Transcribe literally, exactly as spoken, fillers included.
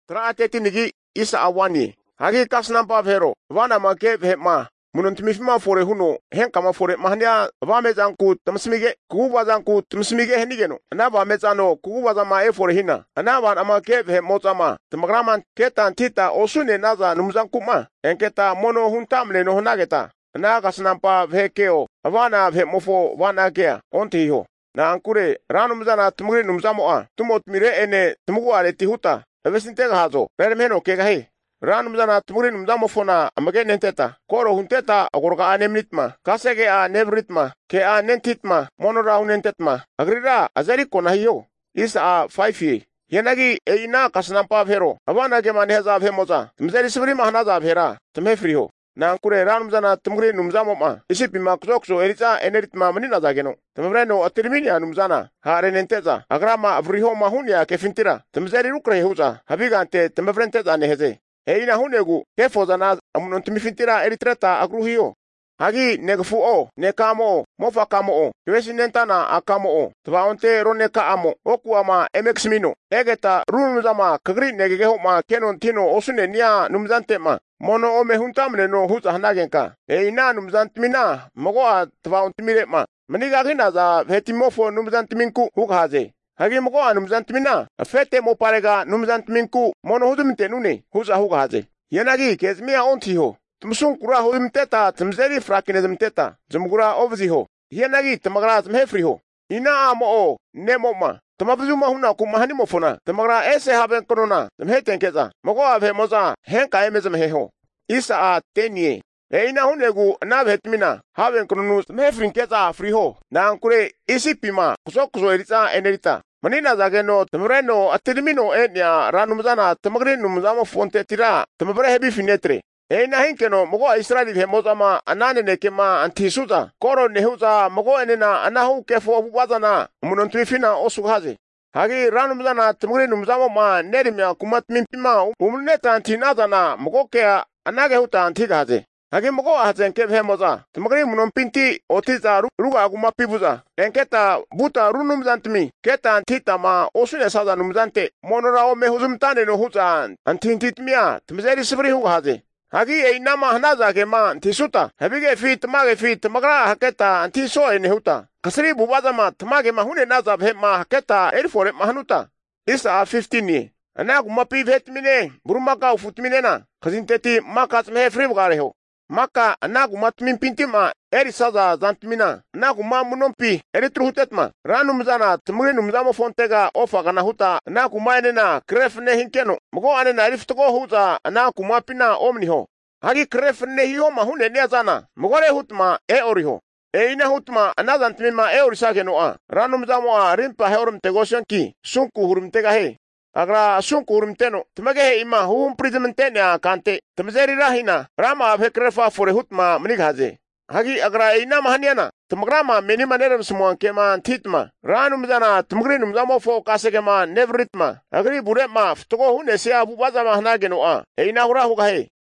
Traateti nigi isa awani. Hagi kasnampa vero. Vana make vema. Mununtmifima fore huno. Hen kama fore mahania. Vamezanku tamsimige. Kuwazanku tamsimige henigeno. Ana vamezano kuwazama e fore hina. Ana van amake vemozama. Tamagraman ketan tita osune naza numzankuma. Enketa mono huntamle no honageta. Ana kasnampa vekeo. Vana vemofo vana gea. Ontiho. Na ankure ranumzana tumugri numzamoa. Tumot mire ene tumuguare tihuta. Evesintega hazo. Permeno kegahi. Ranumzana tumuri numzamo fona amage nenteta. Koro hunteta agorga anemnitma. Kasege a nevritma. Ke a nentitma. Monora unentetma. Agrira azari kona hiyo. Isa a five Yenagi e ina kasnampa vero. Avana ke manheza vemoza. Tumzeri sibri mahnaza vera. Tumhe friho. Na ankure ranumzana tumuri numzamo ma. Isi pima kusokso erita eneritma manina zageno. Tumvreno atirmini numzana. Ha renenteza. Agrama avriho mahunia ke fintira. Tumzeri rukre huza. Habigante tumvrenteza neheze. E ina hunegu kefozana amunontimifintira eritreta agruhio. Hagi negfu o, nekamo o, mofa kamo o, kwesinentana akamo o, tvaonte roneka amo, okuama emexmino, egeta runumzama kagri negeho ma kenon tino osune nia numzante ma, mono ome huntamne no huza hanagenka, e ina numzantimina, mogoa tvaontimire ma, maniga gina za vetimofo numzantiminku hukhaze. Hagi moko anumzantimina. Fete mo parega numzantiminku. Mono hudumte nune. Huza huga haze. Yenagi kezmia ontiho. Tumsun kura hudumteta. Tumzeri frakinezmteta. Zumgura ovziho. Yenagi tamagra zmhefriho. Ina amo o. Nemo ma. Tumabzuma huna kumahani mofona. Tamagra ese haben korona. Tumhetenkeza. Moko ave moza. Henka emezmheho. Isa a tenye. E ina hunegu na vetmina haben koronu mhefrinkeza friho. Na ankure isi pima. Kuso kuso erita enerita. Manina zageno temreno atirmino enya ranumzana temagri numzama fonte tira tembre hebi finetre eina hinkeno mogo israeli hemozama anane nekema antisuza koro nehuza mogo enena anahu kefo wazana munontrifina osuhaze hagi ranumzana temagri numzama ma nerimya kumat mimpima umneta antinazana mogo ke anage huta antigaze hagi mogo hazen ke hemoza temagri munompinti otiza ruga kuma pibuza enketa buta runumzantmi keta antita ma osune saza numzante monora o mehuzumtane no huzan antintitmia tmzeri sibri huga haze hagi e inama hanaza ke ma antisuta habige fit mage fit magra haketa antiso ene huta kasri bubaza ma tmage ma hune naza bhe ma haketa erfore mahanuta isa fifteen ye ana kuma pivet mine burumaka ufutmine na khazinteti makas me free bugareho Maka anaguma tmimpintima eri saza zantmina naguma munompi eri truhutetma ranumzana tmuri numzamo fontega ofagana huta naguma enena krefne hinkeno mgo anena eriftogo huza naguma pina omniho hagi krefne hiyo mahune niazana mgore hutma e oriho e ina hutma anazantmima e orisageno a ranumzamo a rimpa heorum tegosyanki sunku hurumtega he Agra sunku urumteno tmage ima hum prizmentenia kante tmzeri rahina rama abhekrefa fore hutma mnighaze hagi agra ina mahaniana tmgrama meni manerem smon kema titma ranumzana tmgrinum zamo fo kasegema nevritma agri burema ftogo hune se abu bazama hanageno a ina hura hugahe